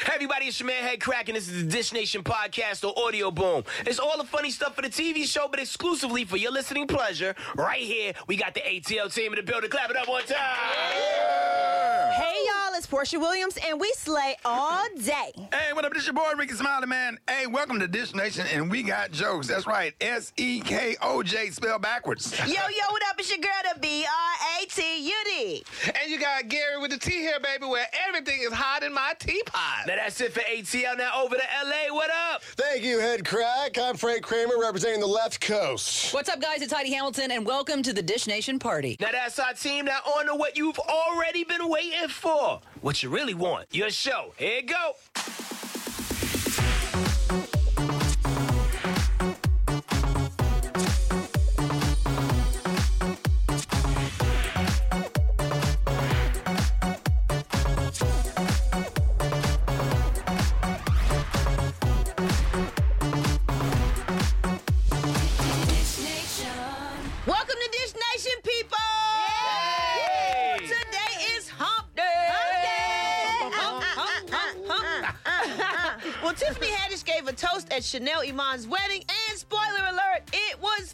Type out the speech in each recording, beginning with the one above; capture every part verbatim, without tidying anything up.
Hey everybody, it's your man Head Crack, and this is the Dish Nation podcast or Audio Boom. It's all the funny stuff for the T V show, but exclusively for your listening pleasure. Right here, we got the A T L team in the building. Clap it up one time. Yeah. Hey y'all, it's Portia Williams, and we slay all day. Hey, what up? This your boy Ricky Smiley, man. Hey, welcome to Dish Nation, and we got jokes. That's right, S E K O J spelled backwards. Yo, yo, what up? It's your girl, the B R A T U D. And you got Gary with the T here, baby, where everything is hot in my teapot. Now that's it for A T L. Now over to L A. What up? Thank you, Head Crack. I'm Frank Kramer, representing the left coast. What's up, guys? It's Heidi Hamilton, and welcome to the Dish Nation party. Now that's our team. Now on to what you've already been waiting for. What you really want. Your show. Here you go. Toast at Chanel Iman's wedding, and spoiler alert, it was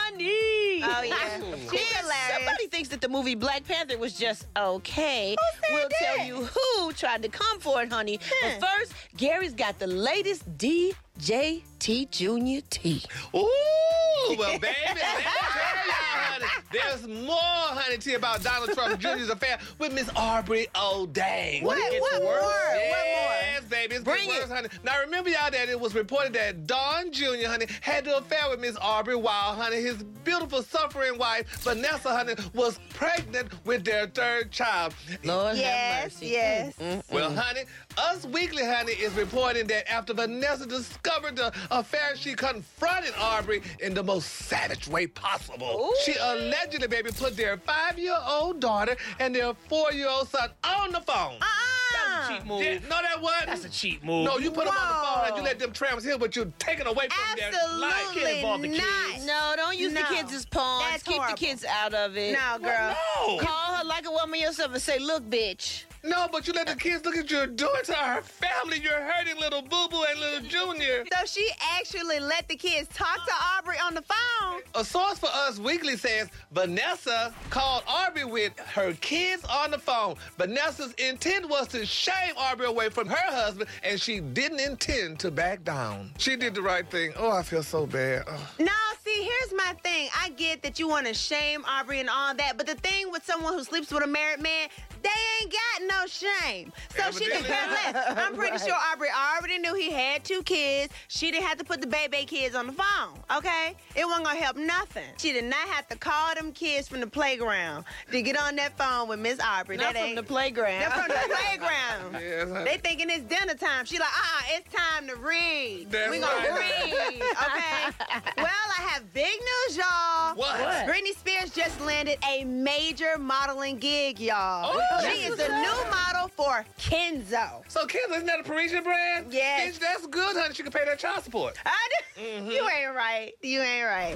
funny. Oh yeah, She's hilarious. Somebody thinks that the movie Black Panther was just okay. We'll that? tell you who tried to come for it, honey. Huh. But first, Gary's got the latest D J T Junior T. Ooh, well, baby, let me tell y'all, honey, there's more, honey, T about Donald Trump Junior's affair with Miss Aubrey O'Dang. What? It's What worse. more? Yes, What more? baby, it's Bring worse, it. honey. Now, remember, y'all, that it was reported that Don Junior, honey, had an affair with Miss Aubrey while, honey, his beautiful suffering wife, Vanessa, honey, was pregnant with their third child. Lord Yes, have mercy. yes. Mm-mm. Well, honey, Us Weekly, honey, is reporting that after Vanessa discovered the affair, she confronted Aubrey in the most savage way possible. Ooh. She allegedly, baby, put their five-year-old daughter and their four-year-old son on the phone. That's a cheap move. Yeah, no, that wasn't. That's a cheap move. No, you put them on the Whoa. phone and you let them tramps hear, but you take it away from their life. Absolutely Can't involve the kids. not. No, don't use No. the kids as pawns. That's Keep horrible. the kids out of it. No, girl. No. Call her like a woman yourself and say, look, bitch. No, but you let the kids look at you doing to her family. You're hurting little boo-boo and little Junior. So she actually let the kids talk to Aubrey on the phone. A source for Us Weekly says Vanessa called Aubrey with her kids on the phone. Vanessa's intent was to shame Aubrey away from her husband, and she didn't intend to back down. She did the right thing. Oh, I feel so bad. Oh. No, see, here's my thing. I get that you want to shame Aubrey and all that, but the thing with someone who sleeps with a married man, they ain't got no shame. So she didn't care less. I'm pretty Right. sure Aubrey already knew he had two kids. She didn't have to put the baby kids on the phone, okay? It wasn't gonna help nothing. She did not have to call them kids from the playground to get on that phone with Miss Aubrey. Not that from ain't, the playground. They're from the playground. Yes, honey. They thinking it's dinner time. She like, uh-uh, it's time to read. That's we gonna right. read, okay? Well, I have big news, y'all. What? What? Britney Spears just landed a major modeling gig, y'all. Oh, she is the new model for Kenzo. So, Kenzo, isn't that a Parisian brand? Yes. Bitch, that's good, honey. She can pay that child support. I do- You ain't right. You ain't right.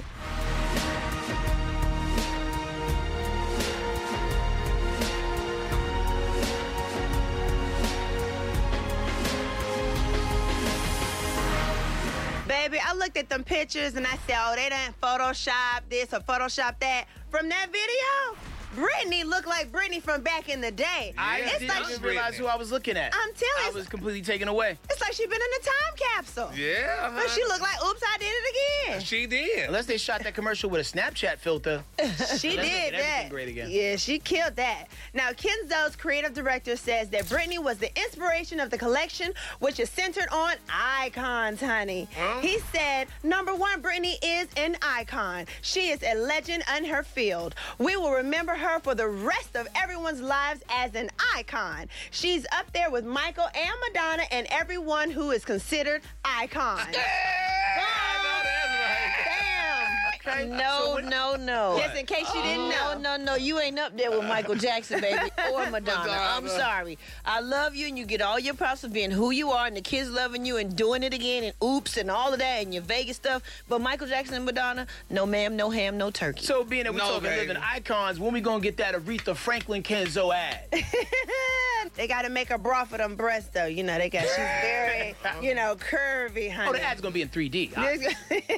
Baby, I looked at them pictures and I said, oh, they done Photoshop this or Photoshop that. From that video, Britney looked like Britney from back in the day. I Yeah, it's didn't like even realize who I was looking at. I'm telling I you, was completely taken away. it's like she been in a time capsule. Yeah, But she looked like, oops, I did it again. She did. Unless they shot that commercial with a Snapchat filter. She That's did making everything that. great again. Yeah, she killed that. Now, Kenzo's creative director says that Britney was the inspiration of the collection, which is centered on icons, honey. Huh? He said, number one, Britney is an icon. She is a legend in her field. We will remember her for the rest of everyone's lives as an icon. She's up there with Michael and Madonna and everyone who is considered icon. Yeah, I know that's right. Damn. Okay. No, So when- no, no. Just in case you didn't know. No, no, no. You ain't up there with Michael Jackson, baby, or Madonna. I'm Madonna. sorry. I love you, and you get all your props for being who you are, and the kids loving you, and doing it again, and oops, and all of that, and your Vegas stuff. But Michael Jackson and Madonna, no ma'am, no ham, no turkey. So being that we're No, talking baby. living icons, when we gonna get that Aretha Franklin Kenzo ad? They got to make a bra for them breasts, though. You know, they got, she's very, you know, curvy, honey. Oh, the ad's gonna be in three D. All right,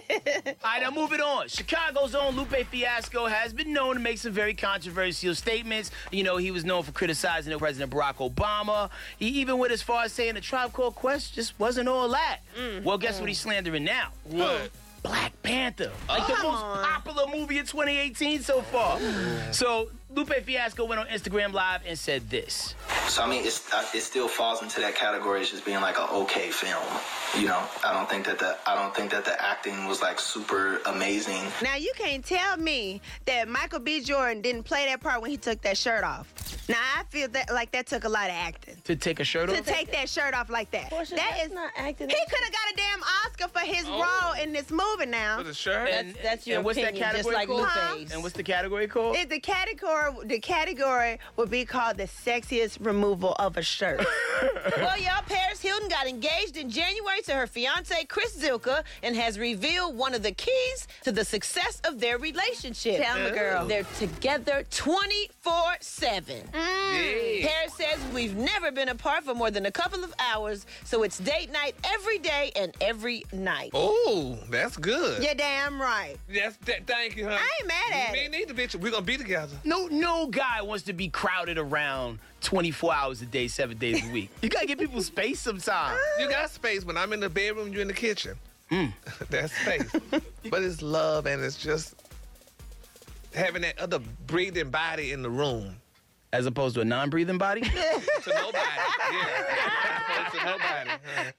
now moving on. Chicago's own Lupe Fiasco has been known to make some very controversial statements. You know, he was known for criticizing the President Barack Obama. He even went as far as saying the Tribe Called Quest just wasn't all that. Well, guess what he's slandering now? What? Black Panther. Like the Come most on. popular movie of twenty eighteen so far. So Lupe Fiasco went on Instagram Live and said this. So I mean, it's, uh, it still falls into that category as just being like an okay film. You know, I don't think that the I don't think that the acting was like super amazing. Now, you can't tell me that Michael B. Jordan didn't play that part when he took that shirt off. Now, I feel that like that took a lot of acting. To take a shirt To off? take that shirt off like that. Portia, that that's is not acting. He could have got a damn Oscar for his Oh. role in this movie now. For the shirt? And- That's, that's your and what's that opinion, just category like called? Lupe's. And what's the category called? It, the category the category would be called the sexiest removal of a shirt. Well, y'all, Paris Hilton got engaged in January to her fiance, Chris Zilka, and has revealed one of the keys to the success of their relationship. Tell me, girl. They're together twenty-four seven. Yeah. Paris says we've never been apart for more than a couple of hours, so it's date night every day and every night. Oh, that's good. You're damn right. Yes, th- thank you, honey. I ain't mad at Me it. neither, bitch. We're gonna be together. No, no guy wants to be crowded around twenty-four hours a day, seven days a week. You gotta give people space sometimes. You got space. When I'm in the bedroom, you're in the kitchen. That's space. But it's love, and it's just having that other breathing body in the room. As opposed to a non-breathing body. To nobody. Yeah. To nobody.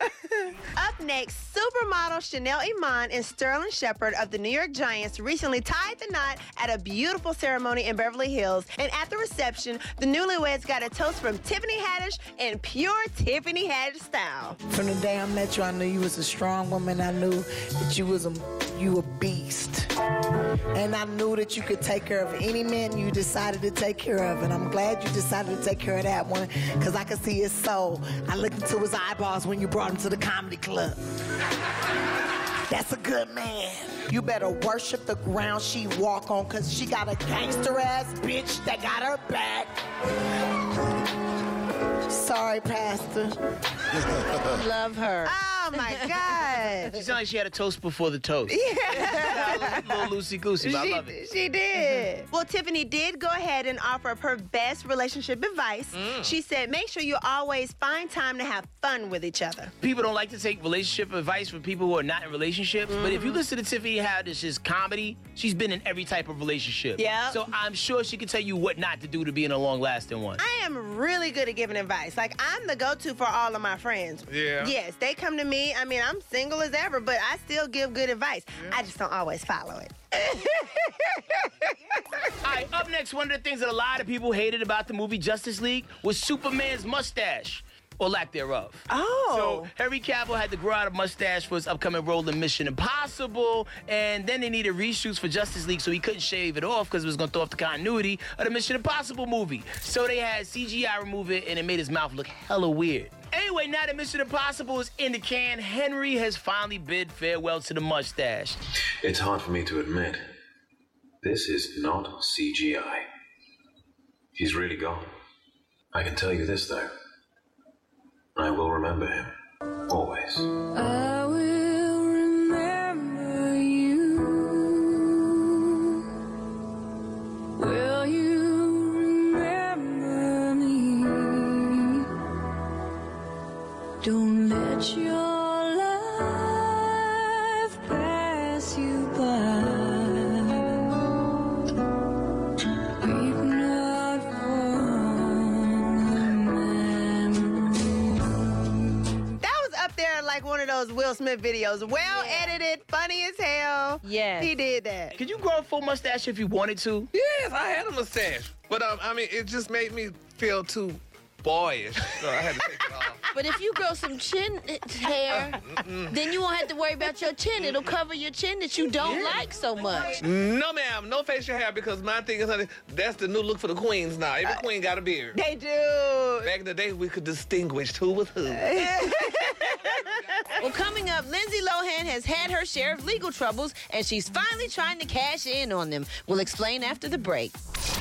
Up next, supermodel Chanel Iman and Sterling Shepard of the New York Giants recently tied the knot at a beautiful ceremony in Beverly Hills. And at the reception, the newlyweds got a toast from Tiffany Haddish in pure Tiffany Haddish style. From the day I met you, I knew you was a strong woman. I knew that you was a you a beast, and I knew that you could take care of any man you decided to take care of. And I'm glad you decided to take care of that one, because I could see his soul. I looked into his eyeballs when you brought him to the comedy club. That's a good man. You better worship the ground she walk on, because she got a gangster ass bitch that got her back. Sorry, Pastor. Love her. Oh my God. She sounded like she had a toast before the toast. Yeah. A little loosey-goosey, but I She, love it. she did. Well, Tiffany did go ahead and offer up her best relationship advice. She said, make sure you always find time to have fun with each other. People don't like to take relationship advice from people who are not in relationships. But if you listen to Tiffany Haddish's comedy, she's been in every type of relationship. Yeah. So I'm sure she can tell you what not to do to be in a long-lasting one. I am really good at giving advice. Like, I'm the go-to for all of my friends. Yeah. Yes, they come to me. I mean, I'm single as ever, but I still give good advice. I just don't always follow it. All right, up next, one of the things that a lot of people hated about the movie Justice League was Superman's mustache, or lack thereof. Oh. So Henry Cavill had to grow out a mustache for his upcoming role in Mission Impossible, and then they needed reshoots for Justice League, so he couldn't shave it off because it was going to throw off the continuity of the Mission Impossible movie. So they had C G I remove it, and it made his mouth look hella weird. Anyway, now that Mission Impossible is in the can, Henry has finally bid farewell to the mustache. It's hard for me to admit. This is not C G I. He's really gone. I can tell you this, though. I will remember him. Always. I will remember you. Will you remember me? Don't let your life pass you by. Weep not That was up there like one of those Will Smith videos. Well edited, funny as hell. Yes. He did that. Could you grow a full mustache if you wanted to? Yes, I had a mustache. But, um, I mean, it just made me feel too boyish. So I had to take it off. But if you grow some chin hair, then you won't have to worry about your chin. It'll cover your chin that you don't like so much. No, ma'am. No facial hair because my thing is, honey, that's the new look for the queens now. Every queen got a beard. They do. Back in the day, we could distinguish who was who. Well, coming up, Lindsay Lohan has had her share of legal troubles, and she's finally trying to cash in on them. We'll explain after the break.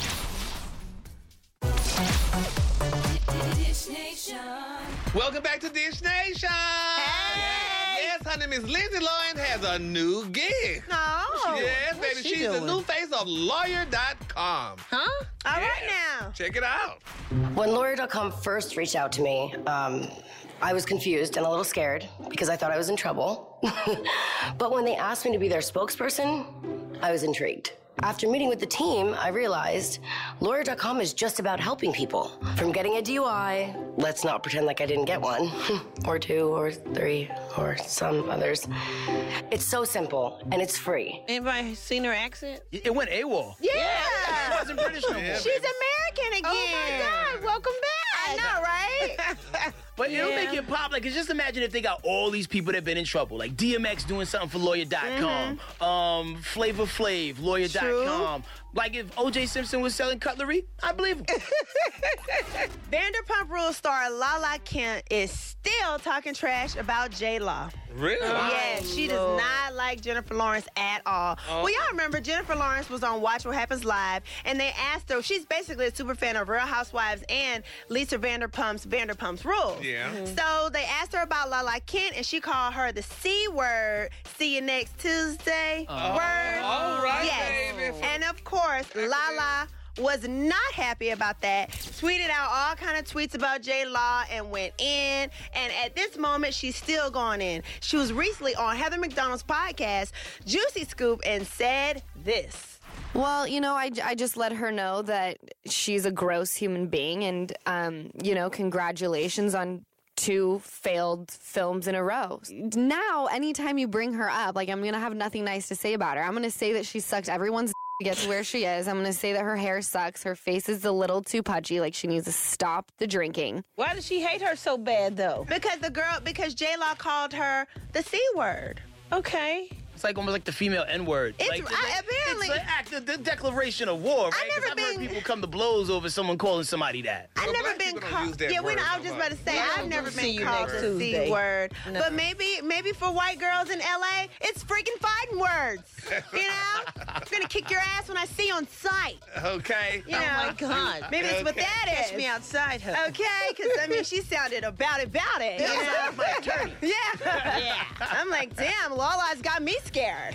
Dish Nation. Welcome back to Dish Nation. Hey. Yes, honey, Miss Lindsay Lohan has a new gig. No. Yes, what's baby. she She's the doing? new face of lawyer dot com. Huh? All right Yeah. now. Check it out. When lawyer dot com first reached out to me, um, I was confused and a little scared because I thought I was in trouble. But when they asked me to be their spokesperson, I was intrigued. After meeting with the team, I realized lawyer dot com is just about helping people. From getting a D U I, let's not pretend like I didn't get one, or two, or three, or some others. It's so simple, and it's free. Anybody seen her accent? It went AWOL. Yeah. It wasn't British no more. Yeah, She's American again. Oh, my God. Welcome back. I know, right? But it'll Yeah. make it pop. Like, 'cause just imagine if they got all these people that have been in trouble. Like D M X doing something for lawyer dot com. Um, Flavor Flav, lawyer dot com. Like if O J Simpson was selling cutlery, I believe him. Vanderpump Rules star Lala Kent is still talking trash about J-Law. Really? Yeah, she does not like Jennifer Lawrence at all. Oh. Well, y'all remember Jennifer Lawrence was on Watch What Happens Live, and they asked her, she's basically a super fan of Real Housewives and Lisa Vanderpump's Vanderpump's Rules. Yeah. So they asked her about Lala Kent, and she called her the C word, see you next Tuesday word. All right, Yes. baby. And of course, Lala was not happy about that, tweeted out all kind of tweets about J-Law and went in. And at this moment, she's still going in. She was recently on Heather McDonald's podcast, Juicy Scoop, and said this. Well, you know, I, I just let her know that she's a gross human being and, um, you know, congratulations on two failed films in a row. Now, anytime you bring her up, like, I'm going to have nothing nice to say about her. I'm going to say that she sucked everyone's to get to where she is. I'm going to say that her hair sucks. Her face is a little too pudgy. Like, she needs to stop the drinking. Why does she hate her so bad, though? Because the girl, because J-Law called her the C word. Okay. It's like almost like the female N-word. It's- like, I- apparently- it's an act of the declaration of war, right? I never 'Cause I've heard been- people come to blows over someone calling somebody that. I've Well, never black been people don't called. use that Yeah, we word know, I was no just more. about to say Yeah, I've never see been you called next the C Tuesday. word. No. But maybe, maybe for white girls in L A, it's freaking fighting words. You know, I'm gonna kick your ass when I see you on sight. Okay. You know, Oh, my God. maybe that's what Okay. that is. Catch me outside her. Okay, because I mean, she sounded about it, about it. You know? My attorney. Yeah. Yeah. I'm like, damn, Lala's got me scared.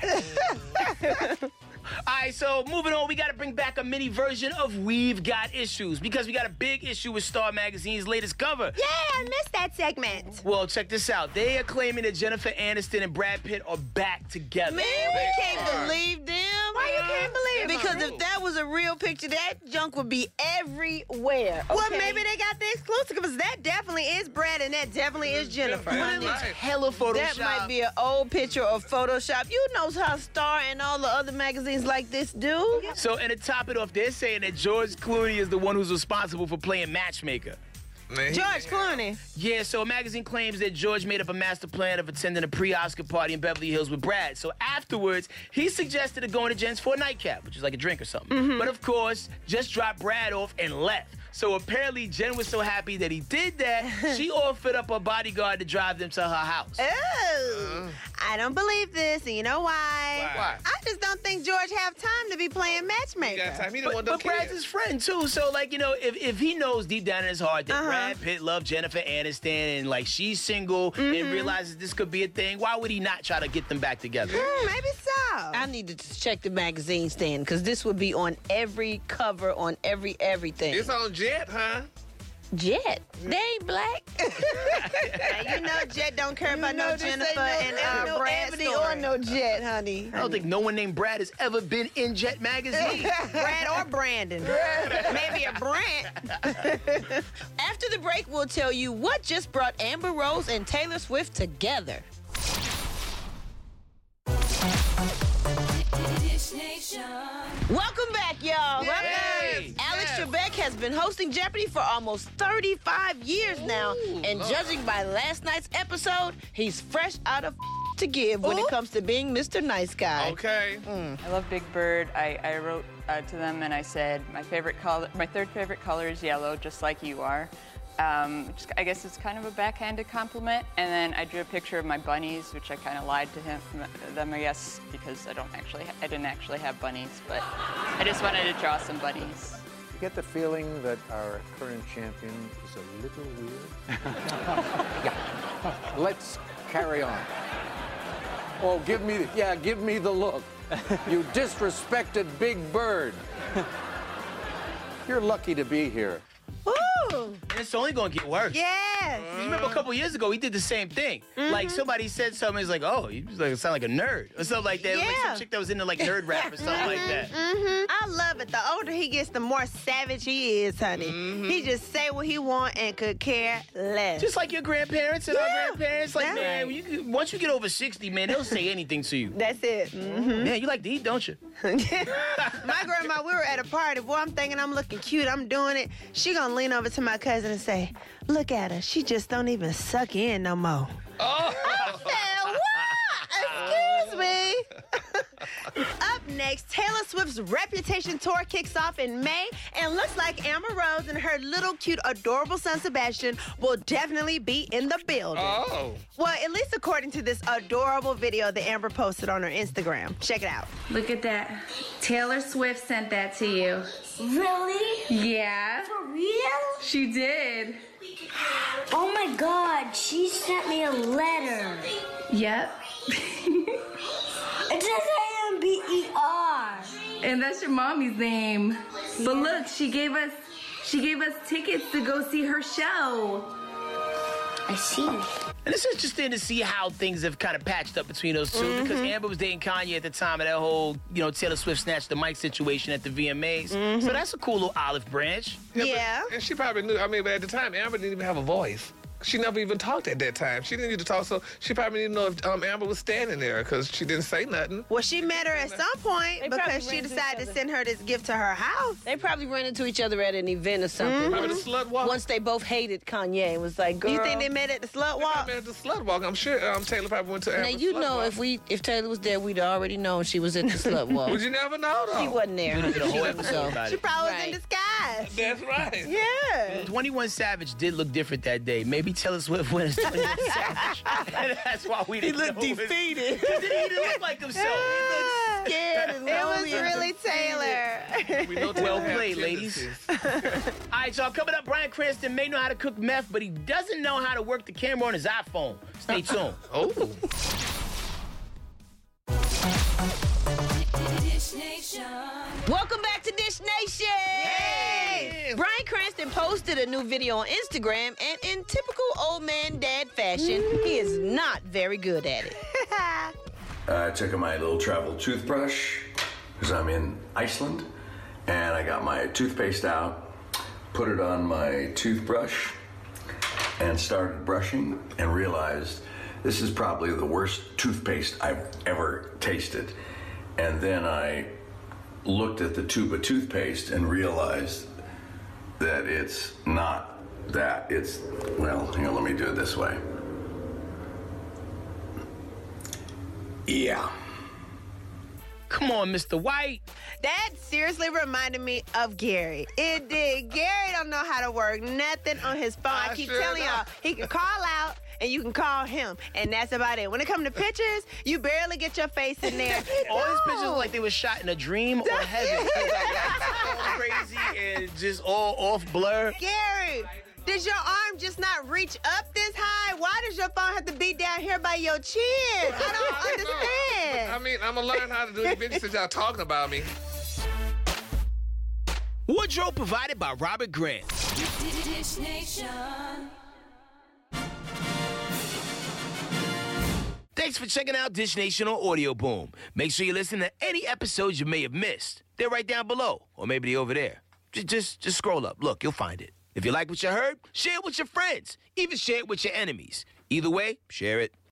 All right, so moving on, we got to bring back a mini version of We've Got Issues because we got a big issue with Star Magazine's latest cover. Yeah, I missed that segment. Well, check this out. They are claiming that Jennifer Aniston and Brad Pitt are back together. Man, we can't believe them. Why you can't believe them? Because if that was a real picture, that junk would be everywhere. Well, okay? maybe they got the exclusive because that definitely is Brad and that definitely is Jennifer. Right. Hella Photoshop. That might be an old picture of Photoshop. You know how Star and all the other magazines like this do. So, and to top it off, they're saying that George Clooney is the one who's responsible for playing matchmaker. Man, George Clooney. Yeah, so a magazine claims that George made up a master plan of attending a pre-Oscar party in Beverly Hills with Brad. So afterwards, he suggested to going to Jen's for a nightcap, which is like a drink or something. Mm-hmm. But of course, just dropped Brad off and left. So apparently, Jen was so happy that he did that, she offered up a bodyguard to drive them to her house. Oh, I don't believe this, and you know why? Why? I just don't think George have time to be playing matchmaker. He got time. He But, don't want no but Brad's kids. his friend too, so like you know, if, if he knows deep down in his heart that Uh-huh. Brad Pitt loved Jennifer Aniston and like she's single and realizes this could be a thing, why would he not try to get them back together? Hmm, maybe so. I need to check the magazine stand because this would be on every cover, on every everything. It's on Jet, huh? Jet. They ain't black. Now, you know Jet don't care about no Jennifer and uh, no Brad Ebony story. or no Jet, honey. I don't think no one named Brad has ever been in Jet magazine. Brad or Brandon. Maybe a Brant. After the break, we'll tell you what just brought Amber Rose and Taylor Swift together. Dish Welcome back, y'all. Yes, Alex yes. Trebek has been hosting Jeopardy for almost thirty-five years now, and Lord. judging by last night's episode, he's fresh out of to give when it comes to being Mister Nice Guy. Okay. I love Big Bird. I, I wrote uh, to them and I said my favorite color, my third favorite color is yellow, just like you are. Um, just, I guess it's kind of a backhanded compliment. And then I drew a picture of my bunnies, which I kind of lied to him, them, I guess, because I don't actually, ha- I didn't actually have bunnies, but I just wanted to draw some bunnies. You get the feeling that our current champion is a little weird? Yeah. Let's carry on. Oh, give me, the, yeah, give me the look. You disrespected Big Bird. You're lucky to be here. Ooh. And it's only gonna get worse. Yes. You remember a couple years ago, he did the same thing. Like somebody said something, he's like, "Oh, you like, sound like a nerd," or something like that. Like Yeah. some chick that was into like nerd rap or something like that. Mm-hmm. I love it. The older he gets, the more savage he is, honey. He just say what he want and could care less. Just like your grandparents and our Yeah. grandparents. Like, Yeah. man, you, can- once you get over sixty, man, they'll say anything to you. That's it. Mm-hmm. Man, you like to eat, don't you? My grandma, we were at a party. Boy, I'm thinking I'm looking cute. I'm doing it. She gonna lean over to my cousin and say, "Look at her. She just don't even suck in no more." Oh. I said, what? Excuse me. Up next, Taylor Swift's Reputation tour kicks off in May, and looks like Amber Rose and her little cute, adorable son Sebastian will definitely be in the building. Oh. Well, at least according to this adorable video that Amber posted on her Instagram. Check it out. Look at that. Taylor Swift sent that to you. Really? Yeah. For real? She did. Oh my god, she sent me a letter. Yep. It says A M B E R. And that's your mommy's name. But look, she gave us she gave us tickets to go see her show. I see. And it's interesting to see how things have kind of patched up between those 2 because Amber was dating Kanye at the time of that whole, you know, Taylor Swift snatched the mic situation at the V M As. So that's a cool little olive branch. Yeah. But, and she probably knew. I mean, but at the time, Amber didn't even have a voice. She never even talked at that time. She didn't need to talk, so she probably didn't know if um, Amber was standing there because she didn't say nothing. Well, she met her at some point They probably because she ran into decided each to other. send her this gift to her house. They probably ran into each other at an event or something. Probably the slut walk. Once they both hated Kanye and was like, girl. You think they met at the slut walk? Probably at the slut walk. I'm sure um, Taylor probably went to Amber's Now, you slut know, walk. if we if Taylor was there, we'd already known she was at the slut walk. Would you never know, though? She wasn't there. We did a whole She episode was about She it. probably was Right. in disguise. That's right. Yeah. twenty-one Savage did look different that day. Maybe Taylor Swift went as twenty-one Savage. And that's why we didn't looked know it was- defeated. He didn't even look like himself. He looked scared and It was lonely and really Taylor. We know Taylor Well had played, ladies. tendencies. All right, y'all. Coming up, Bryan Cranston may know how to cook meth, but he doesn't know how to work the camera on his iPhone. Stay tuned. Oh. Welcome back to Dish Nation! Hey! Bryan Cranston posted a new video on Instagram, and in typical old man dad fashion, he is not very good at it. I took my little travel toothbrush because I'm in Iceland, and I got my toothpaste out, put it on my toothbrush, and started brushing, and realized this is probably the worst toothpaste I've ever tasted. And then I looked at the tube of toothpaste and realized that it's not that. It's, well, here, let me do it this way. Yeah. Come on, Mister White. That seriously reminded me of Gary. It did. Gary don't know how to work nothing on his phone. I, I keep sure telling y'all, don't. he can call out and you can call him, and that's about it. When it comes to pictures, you barely get your face in there. All his No. pictures look like they were shot in a dream or heaven. all crazy and just all off blur. Gary, does your arm just not reach up this high? Why does your phone have to be down here by your chin? I don't understand. I mean, I'm going to learn how to do it eventually since y'all talking about me. Wardrobe provided by Robert Grant. Dish Nation. Thanks for checking out Dish Nation on Audio Boom. Make sure you listen to any episodes you may have missed. They're right down below, or maybe they're over there. Just, just, just scroll up. Look, you'll find it. If you like what you heard, share it with your friends. Even share it with your enemies. Either way, share it.